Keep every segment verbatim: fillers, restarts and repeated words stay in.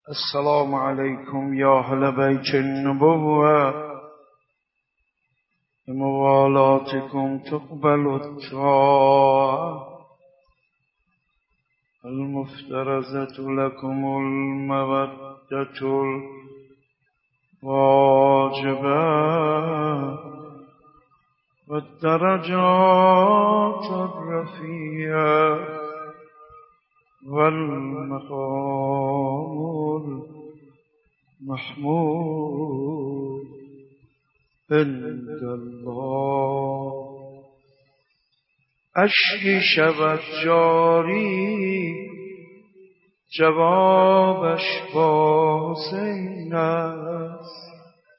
السلام عليكم يا أهل بيت النبوة بموالاتكم تقبل الطاعة المفترزة لكم المودة الواجبة والدرجات الرفيعة والمقام المحمود عند الله. اشکی شود جاری جوابش با حسین است،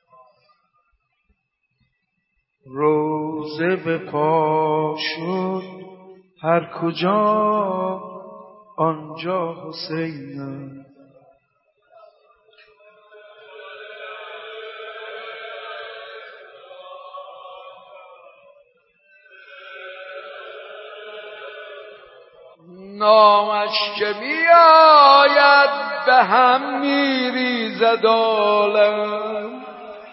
روزه به پا شد هر کجا آنجا حسین است. نامش که می آید به هم می ریزد عالم،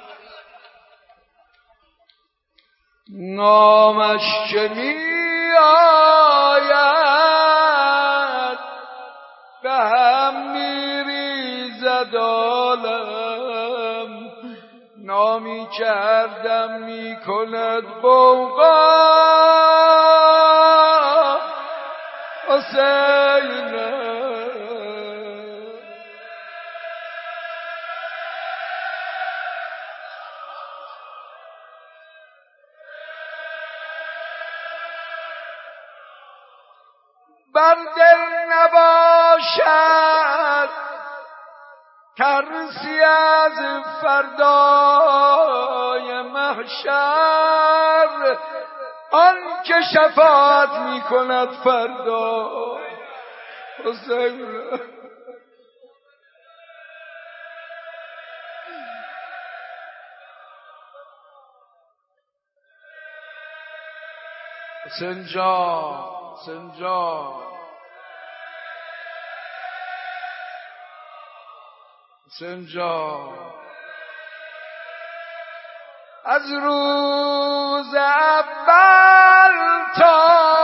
نامش که می آید به هم می ریزد عالم، نامی که هر دم می کند غوغا حسین. بر دل نباشد ترسی از فردای محشر، آن که شفاعت می کند فردا حسین. حسین جان، حسین جان، حسین جان، از روز اول تا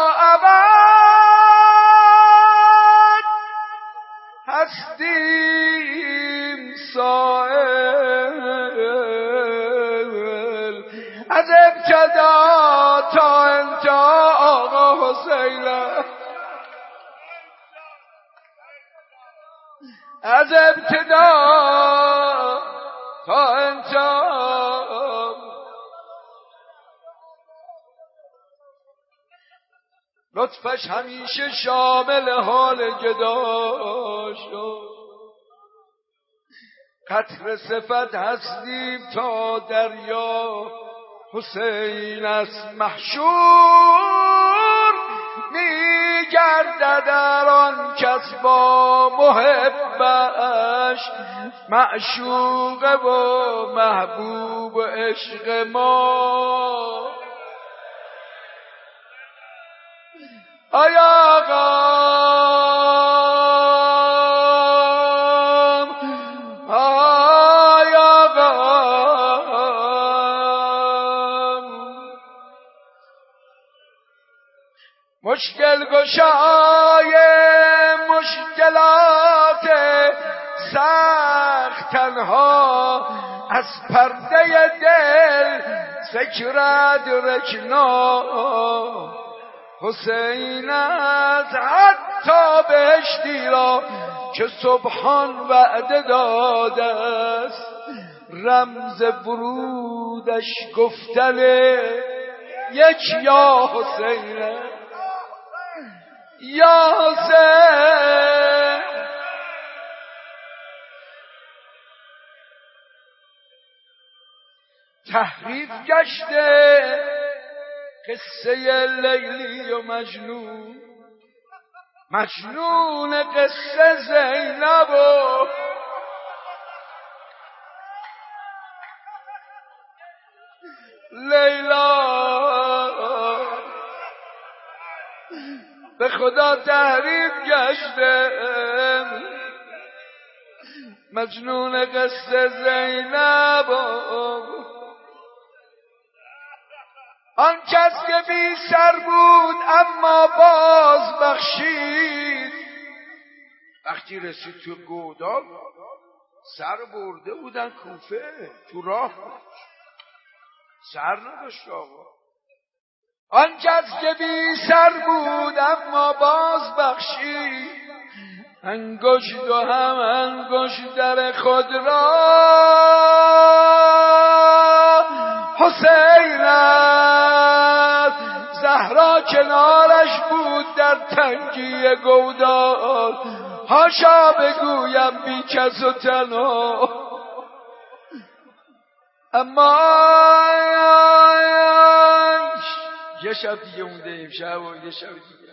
ابد هستیم سائل، از ابتدا تا انتها آقا حسین، از ابتدا تا انتها. لطفش همیشه شامل حال گدا شد، قطر صفت هستیم تا دریا حسین است محشور می گردد در آن کس با محبش معشوقه و محبوب عشق ما. آیا غم آیا غم مشکل گشای مشکلات سخت تنها از پرده دل سکرد رکنا حسین است، حتی بهشتی را که سبحان وعده داده است، رمز ورودش گفتن یک یا حسین یا حسین. تحریف گشته قصه لیلی و مجنون، مجنون قصه زینب و لیلا، به خدا تحریف گشته مجنون قصه زینب. آن کس که بی سر بود اما باز بخشید. وقتی رسید تو گودال سر برده بودن کوفه، تو راه سر نداشت آقا. آن کس که بی سر بود اما باز بخشید. انگشت و هم انگشت در خود را حسین است. زهرا کنارش بود در تنگی گودال. هاشا بگویم بی کس و تنها، اما یه شب دیگه مونده امشب و یه شب دیگه.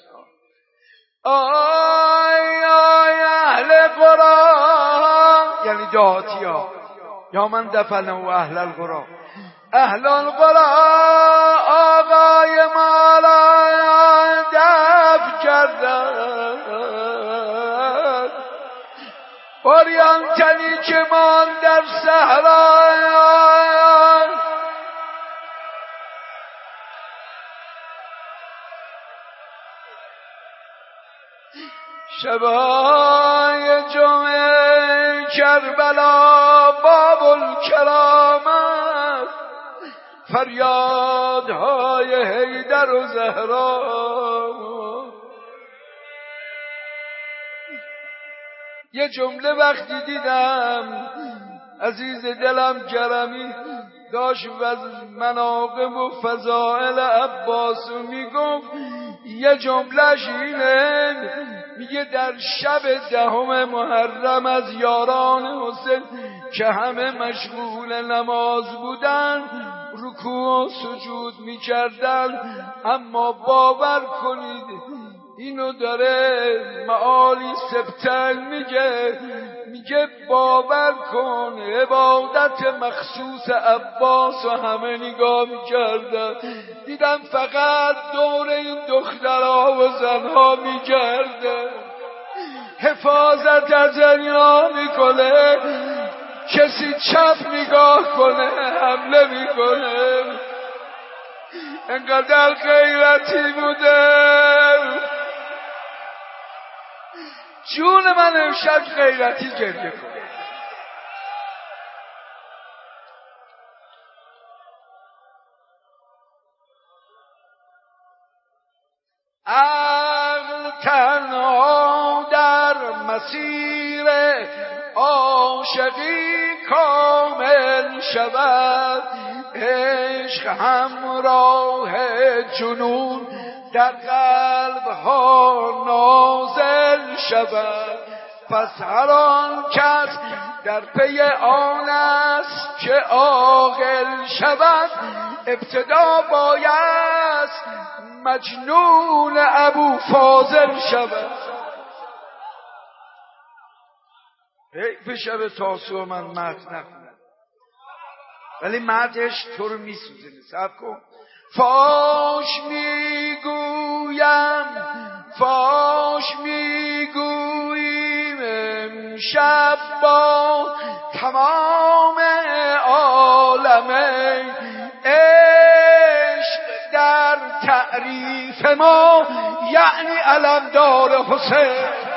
آی آی اهل قرآن یعنی دهاتی ها، یا من دفنه و اهل القرآن. اهل القرآن آقای مالا دفن کردن. باریان تنی که مان در صحرا، شبای جمعه کربلا باب الکرامت، فریادهای حیدر و زهرا. یه جمله وقتی دیدم عزیز دلم گرمی داشت و مناقب و فضائل عباس میگفت، یه جملهش اینه، میگه در شب دهم محرم از یاران حسین که همه مشغول نماز بودن رکوع و سجود میکردن، اما باور کنید اینو داره معالی سبتل میگه، میگه باور کن عبادت مخصوص عباس و همه نگاه میکردن، دیدم فقط دور این دخترها و زنها میکرده، حفاظت از اینها میکنه، کسی چپ نگاه کنه حمله میکنه. انقدر غیرتی بوده، جون من امشب غیرتی گریه کنه. عقل تنها در مسیر عاشقی کامل شود، عشق همراه جنون در قلب ها نازل شود. پس هر آن کس در پی آن است که عاقل شود، ابتدا باید مجنون ابو فاضل شود. حیف شب تاسوع من متن نخونم، ولی متنش تو رو میسوزنه. صبر کن. فاش میگویم فاش میگوییم امشب با تمام عالم، عشق در تعریف ما یعنی علمدار حسین.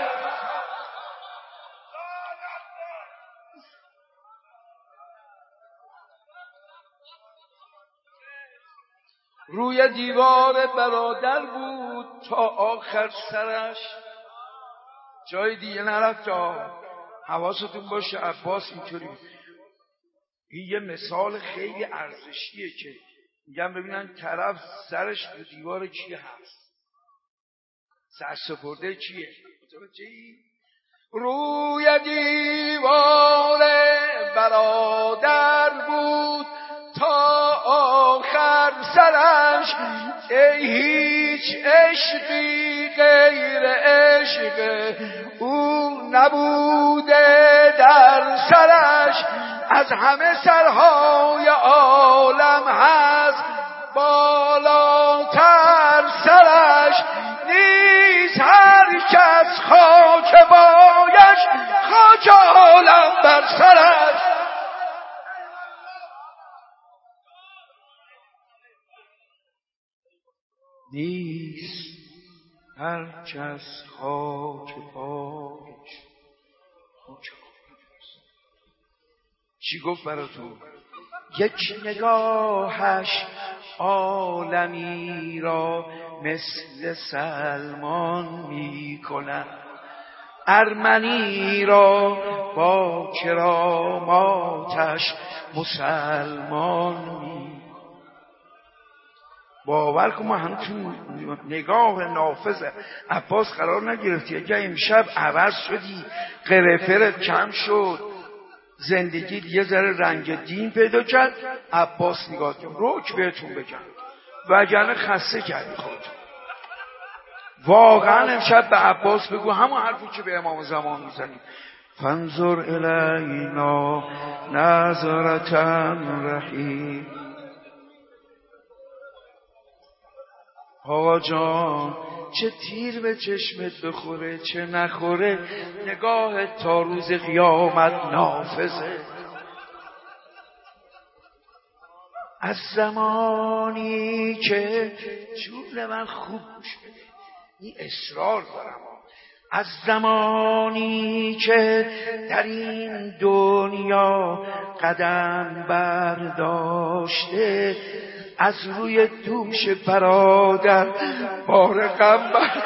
روی دیوار برادر بود تا آخر سرش، جای دیگه نرفت. تا حواستون باشه عباس اینطوری. این یه مثال خیلی ارزشیه که میگم ببینن طرف سرش رو دیوار چی هست، سر سپرده چیه. روی دیوار برادر بود تا آخر سرش، ای هیچ عشقی غیر عشق او نبوده در سرش. از همه سرهای عالم هست بالاتر سرش، نیست هر کس خاک بایش خاک که عالم بر سرش. نیست هر کس خاک پایش. چی گفت برا تو؟ یک نگاهش عالمی را مثل سلمان می کند، ارمنی را با کراماتش مسلمان می. باور کن ما هم تو نگاه نافذ عباس قرار نگرفتی. اگه امشب عوض شدی، قرفرت کم شد، زندگی یه ذره رنگ دین پیدا کرد، عباس نگاه کن روک بهتون بگم، وگرنه خسته کردی خودتون. واقعا امشب به عباس بگو همون حرفی که به امام زمان میزنی، فانظر الینا نظرة رحیم. آقا جان چه تیر به چشمت بخوره چه نخوره، نگاه تا روز قیامت نافذه. از زمانی که جون من خوب گوش بده، این اصرار دارم، از زمانی که در این دنیا قدم برداشته، از روی دوش برادر بار غم بر.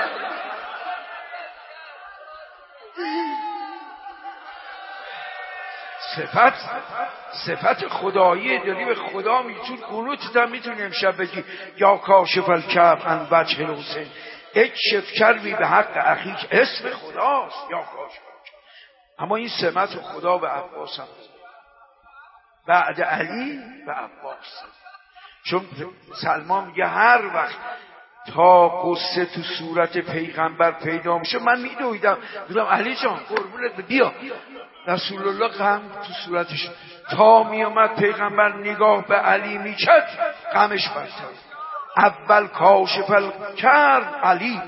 صفت صفت خدایی داری، به خدا میتون قنوتت هم میتونی امشب بگی یا کاشف الکرب عن وجه الحسین اکشف کربی به حق اخیک. اسم خداست یا کاشف. اما این سمت خدا به عباس هم بعد علی به عباس، چون سلمان میگه هر وقت تا قصه تو صورت پیغمبر پیدا میشه من میدویدم دیدم علی جان قربونت بیا. رسول الله غم تو صورتش تا میامد پیغمبر نگاه به علی میکرد غمش برتر. اول کاشف الکرب علی.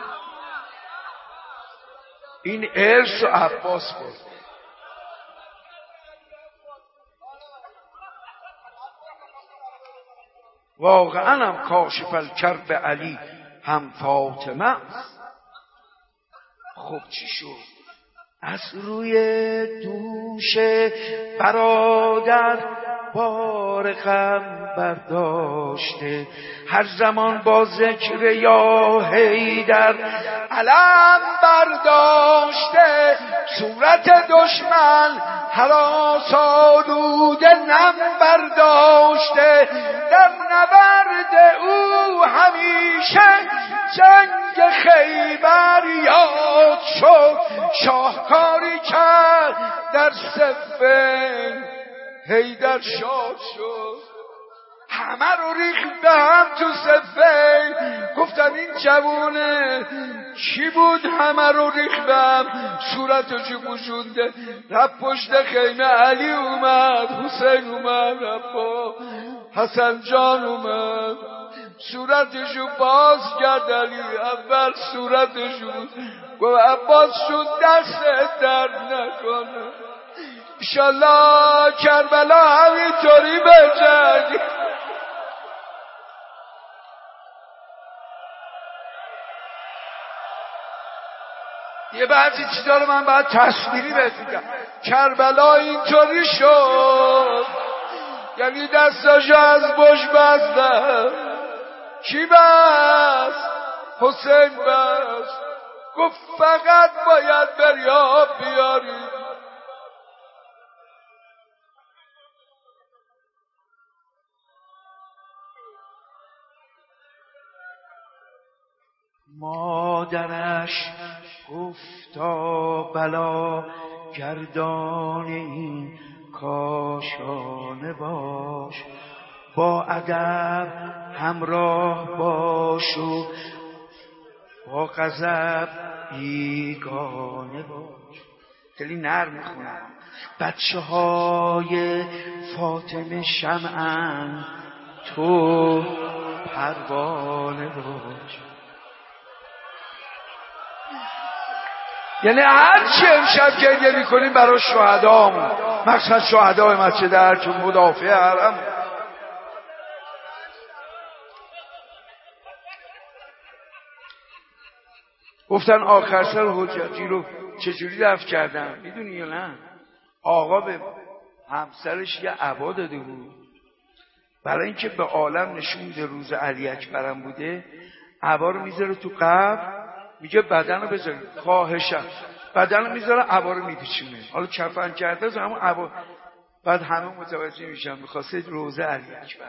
این ارث و عباس بود. واقعا هم کاشف الکرب علی هم فاطمه است. خب چی شد؟ از روی دوش برادر بار غم برداشته، هر زمان با ذکر یا حیدر علم برداشته، صورت دشمن هراس آلوده نم برداشته، در نبرد او همیشه جنگ خیبر یاد شد، شاهکاری کرد در صفین حیدر شاد شد. همه رو ریخت به هم تو صفین، گفتن این جوونه کی بود؟ همه رو ریخت به هم، صورتشو پوشونده رفت پشت خیمه. علی اومد، حسین اومد، رفت حسن جان اومد، صورتشو باز کرد. علی اول صورتشو گفت عباس شد دست درد نکنه، انشالله کربلا همینطوری بجنگ. یه بعضی چیزا رو من باید تصویری بهتون بگم. کربلا اینطوری شد، یعنی دستاشو از بش بستن. کی بست؟ حسین بست. گفت فقط باید بری آب بیاری. مادرش گفتا بلا گردان این کاشانه باش، با ادب همراه باش و با غضب بیگانه باش. خیلی نرم میخونم. بچه های فاطمه شمعن تو پروانه باش. یعنی هر چی امشب گریه میکنیم برای شهدامون، مخصوصا شهدای مسجد ارج و مدافع حرم. گفتن آخر سر حجتی رو چجوری دفن کردن میدونی یا نه؟ آقا به همسرش یه عبا داده بود، برای اینکه به عالم نشون میده روز علی اکبرم بوده، عبا رو میذاره تو قبر، میگه بدن رو بذارید، خواهشم بدن رو میذاره، عبا رو میپیچونه. حالا کفن کرده از همون عبا، بعد همه متوجه میشن میخواسته روزه علی اکبر.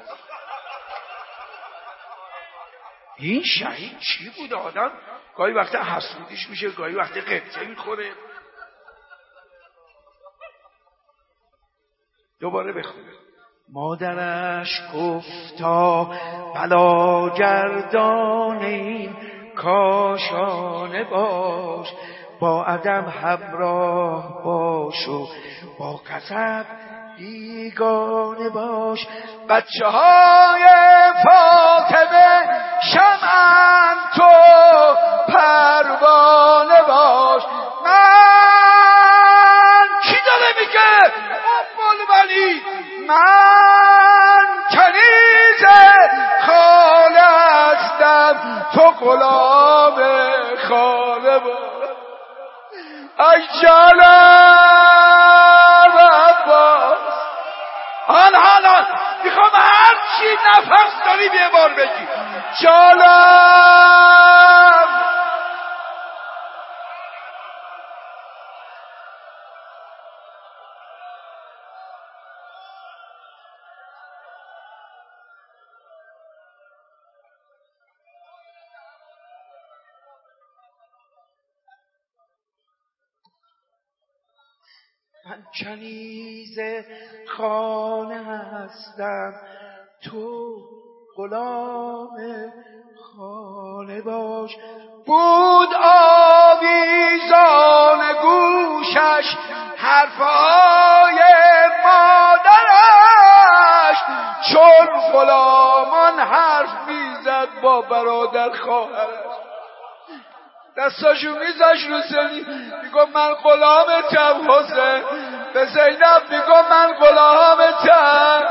این شهید چی بود؟ آدم گاهی وقتا حسودیش میشه، گاهی وقتا قبطه میخوره. دوباره بخونه. مادرش گفتا بلا گردانیم کاشانه باش، با عدم همراه باش و با غضب بیگانه باش. بچه های فاطمه شمعن تو پروانه باش. من کی داره میگه؟ افضل ولی من کنیز خاله هستم، تو غلام خاله باش. ای جانم عباس، حال حالا میخوام هر چی نفس داری یه بار بگی جانم. من کنیز خانه هستم، تو غلام خانه باش. بود آویزان گوشش حرفای مادرش، چون غلامان حرف میزد با برادر خواهرش. دستاشو میذاش رو سنی، میگم من غلامتم حسین، به زینب میگم من غلامتم،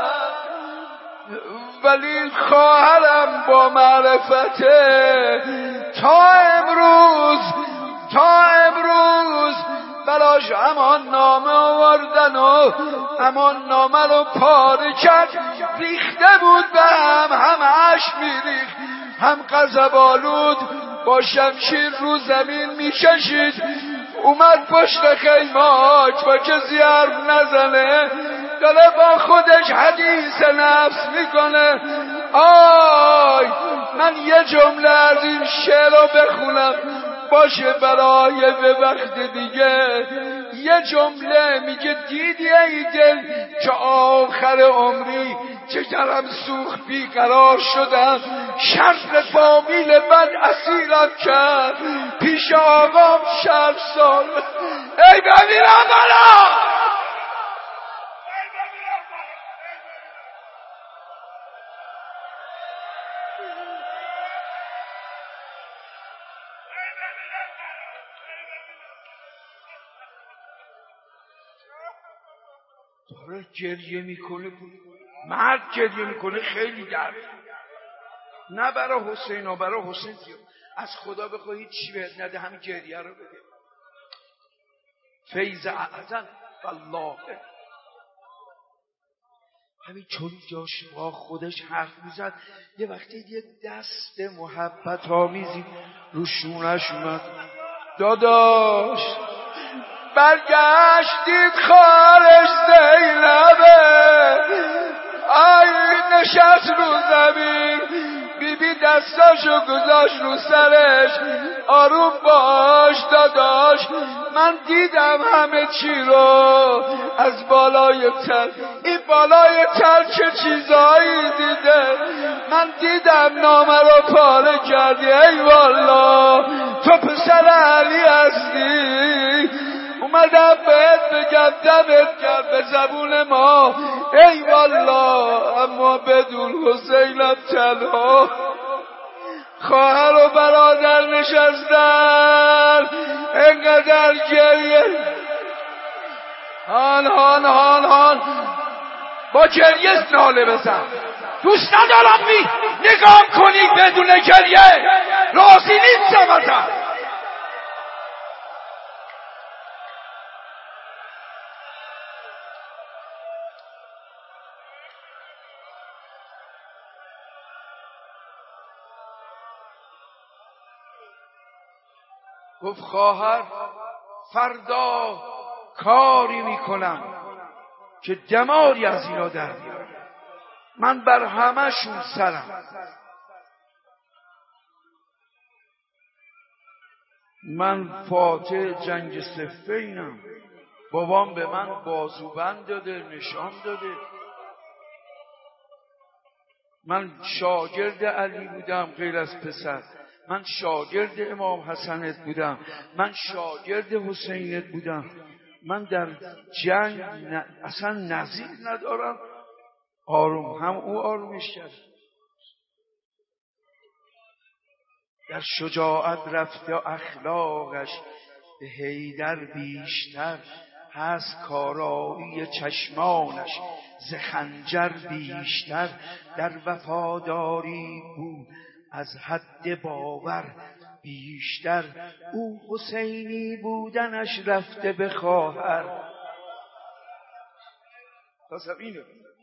ولی خواهرم با معرفته تا امروز تا امروز براش امان نامه آوردن و امان نامه رو پاره کرد، ریخته بود به هم، هم عشق میریخت هم غضب آلود، با شمشیر رو زمین میکشید. اومد پشت خیماک با کسی حرف نزنه، داره با خودش حدیث نفس میکنه. آی من یه جمله از این شعر رو بخونم باشه برای به وقت دیگه. یه جمله میگه دیدی ای دل که آخر عمری چشم سوخت بیقرار شدم، شر فامیل من اسیرم کرد، پیش آقام شرف سال. ای بمیرم بالا، داره گریه میکنه، مرد گریه میکنه، خیلی درد، نه برای حسین و برای حسین از خدا بخواه هیچ چی بهت نده، همین گریه رو بده. فیض اعظم والله همین چون جاش با خودش حرف میزد، یه وقتی یه دست محبت آمیزی رو شونش اومد. داداش برگشتید خارش زینبه، آی نشست رو زمین، بی بی دستاشو گذاشت رو سرش، آروم باش داداش، من دیدم همه چی رو از بالای تل، این بالای تل چه چیزایی دیده، من دیدم نامه رو پاره کردی، ای والله تو پسر علی هستی، اومدم بهت بگم دمت کرد به زبون ما، ای والله اما بدون حسینم تنها، خواهر و برادر نشستن، انقدر در گریه. هان هان هان هان با گریه ناله بزن. دوست ندارم می نگاه کنی بدون گریه. راضی نیستم ازت. گفت خواهر فردا کاری میکنم که دماری از اینا در بیارم. من بر همه‌شون سرم. من فاتح جنگ صفینم. بابام به من بازوبند داده، نشان داده. من شاگرد علی بودم غیر از پسر. من شاگرد امام حسنت بودم. من شاگرد حسینت بودم. من در جنگ ن... اصلا نظیر ندارم. آروم هم او آرومش کرد. در شجاعت رفته اخلاقش به حیدر بیشتر، هست کارایی چشمانش ز خنجر بیشتر. در وفاداری بود از حد باور بیشتر. او حسینی بودنش رفته به خواهر. تصب اینو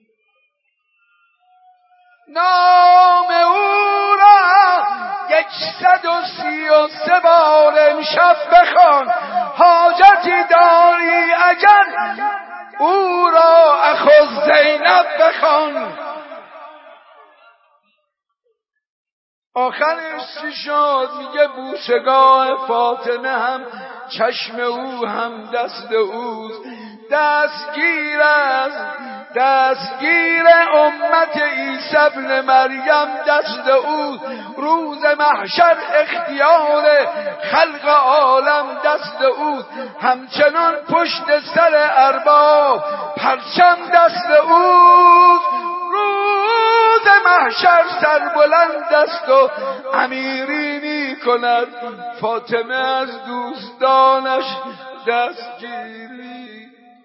نام او را یکصد و سی و سه بار امشب بخوان. حاجتی داری اگر او را اخو زینب بخوان. آخرش چی شد؟ میگه بوسگاه فاطمه هم چشم او هم دست اوست. دستگیر از دستگیر امت عیسی ابن مریم دست او. روز محشر اختیار خلق عالم دست او. همچنان پشت سر ارباب پرچم دست او. روز محشر سربلند است و امیری می کند. فاطمه از دوستانش دستگیری.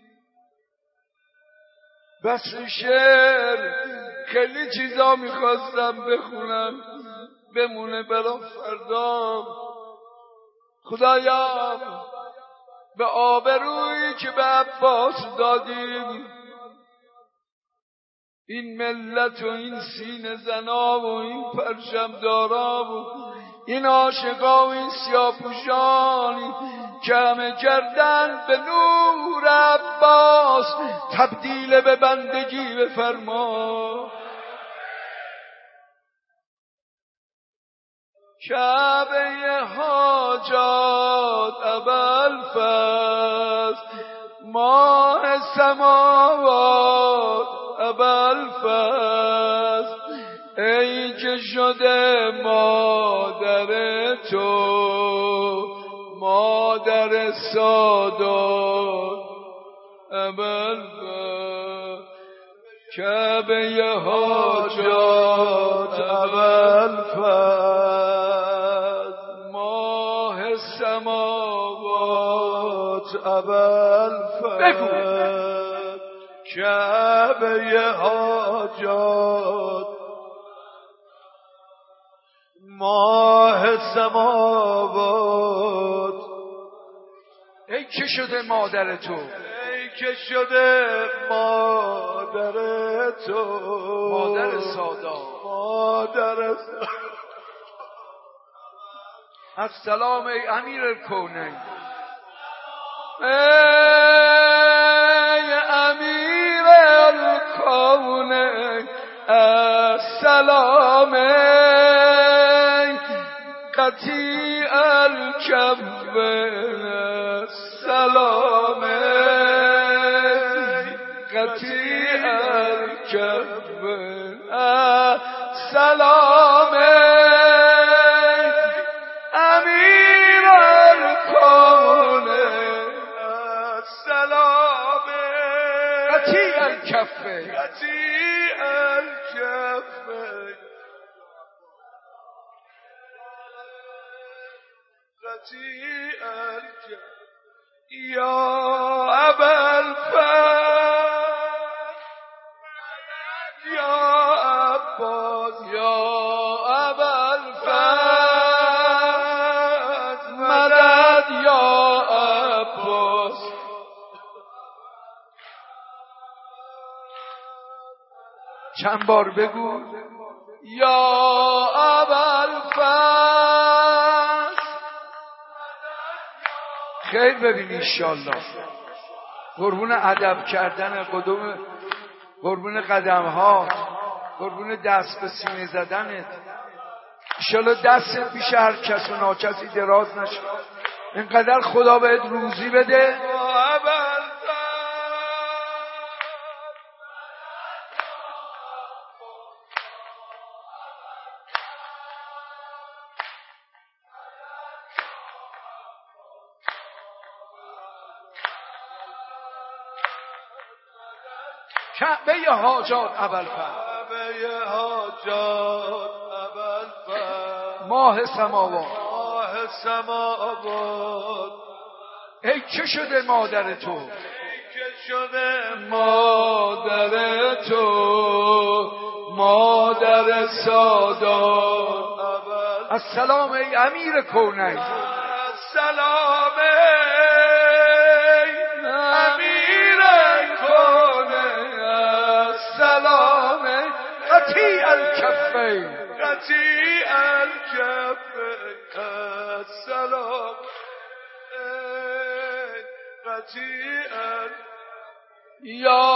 بس شعر خیلی چیزا میخواستم بخونم بمونه برا فردا. خدایا به آبرویی که به عباس دادیم این ملت و این سینه زنا و این پرچم دارا و این عاشقا و این سیاپوشانی که همه کردن به نور عباس تبدیل به بندگی بفرما. کعبه حاجات ابوالفضل ماه سماوات ابوالفضل ای که شده مادر تو مادر سادات ابوالفضل. کعبه حاجات ابوالفضل ماه سماوات ابوالفضل. کعبه حاجات ماه سماوات ای که شده مادر تو ای که شده مادر تو مادر سادات مادر سادات. السلام ای امیر الکونین. ای امیر الکونین السلام قطیع الکفین السلام قطیع الکفین السلام امیر الکونین السلام قطیع الکفین قطیع الکفین قطیع الکفین. یا ابوالفضل یا عباس یا ابوالفضل مدد یا عباس. چند بار بگو یا ابوالفضل. خیر ببین انشالله. قربون ادب کردن قدم، قربون قدم ها، قربون دست به سینه زدنت. انشالله دستت پیش هر کس و ناکسی دراز نشه. اینقدر خدا بهت روزی بده. کعبه حاجات ابوالفضل، کعبه حاجات ابوالفضل، ماه سماوات، ماه سماوات. ای که شده مادر تو، ای که شده مادر تو، مادر سادات ابوالفضل. السلام ای امیر کونین، السلام ای امیر کونین، السلام قطیع الکفین، قطیع الکفین، السلام قطیع. یا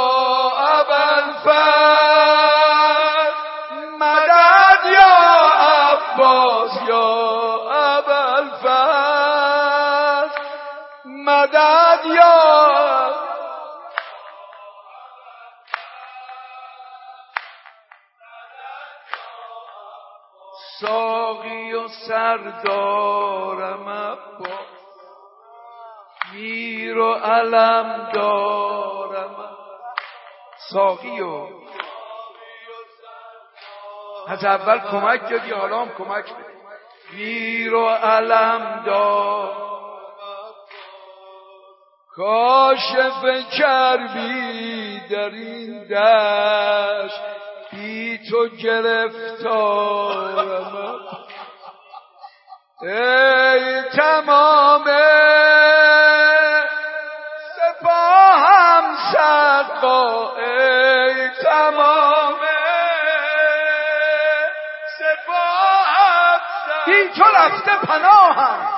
ابوالفضل مدد یا عباس یا ابوالفضل مدد یا. ساقی و سردارم عباس، میر و علم دارم. ساقی و از اول کمک دادی حالا هم کمک بده. میر و علم دارم، کاشف کربی در این دشت، بی تو گرفتارم. ای تمام سپاهم صدقا، ای تمام سپاهم بی تو رفته پناهم.